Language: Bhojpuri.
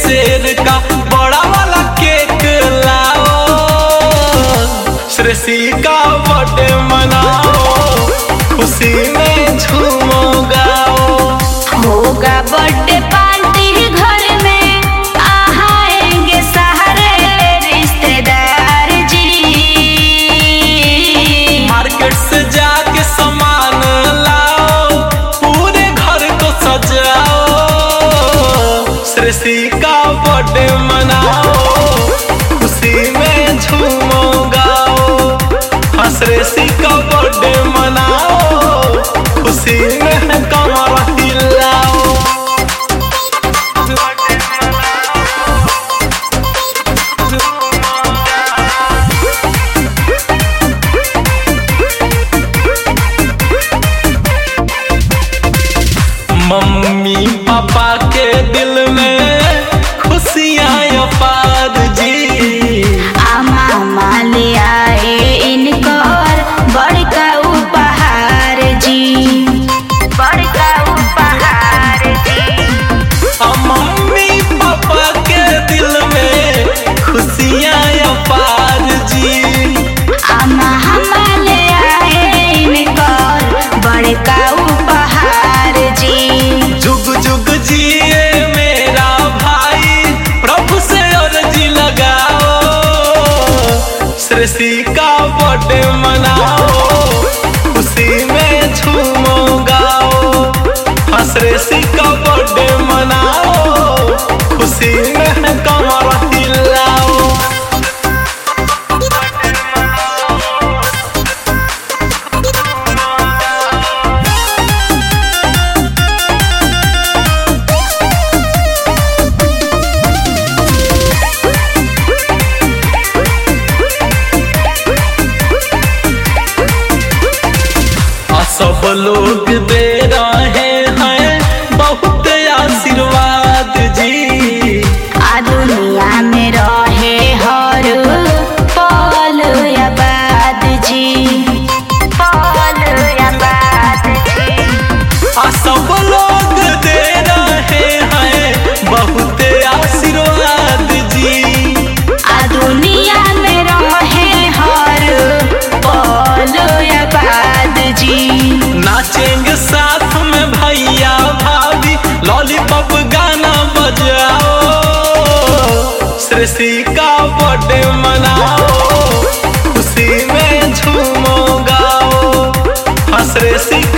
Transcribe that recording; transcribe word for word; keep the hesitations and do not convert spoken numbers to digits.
शेर का बड़ा वाला केक लाओ, श्रेषी का बर्थडे मनाओ, खुशी में झूमो गाओ। होगा बर्थडे पार्टी घर में, आएंगे सारे रिश्तेदार जी। मार्केट से जाके सामान लाओ, पूरे घर को सजाओ, श्रेषी का बर्थडे मनाओ, खुशी में झूमो गाओ। हाँ, श्रेषी का बर्थडे मनाओ, खुशी में कमर हिलाओ। मम्मी पापा के दिल में खुशियाँ अपार जी। आ मामा ले आए इनकर बड़का उपहार जी, बड़का उपहार जी। आ मम्मी पापा के दिल में खुशियाँ अपार जी। आ मामा ले आए इनकर बड़का उपहार जी। जुग जुग जिए मेरा भाई, प्रभु से अर्जी लगाओ, श्रेषी का बर्थडे मनाओ, खुशी में झूमो गाओ। हाँ, श्रेषी का बर्थडे मनाओ, खुशी में कमर हिलाओ। सब लोग दे रहे हैं बहुत आशीर्वाद जी। आ दुनिया में रहे हर पल आबाद जी, पल आबाद जी। आ सब लोग दे रहे हैं बहुत आशीर्वाद जी। आ दुनिया में रहे हर पल आबाद जी। नाचेंगे साथ में भैया भाभी, लॉलीपॉप गाना बजाओ, श्रेषी का बर्थडे मनाओ, खुशी में झूमो गाओ। हाँ, श्रेषी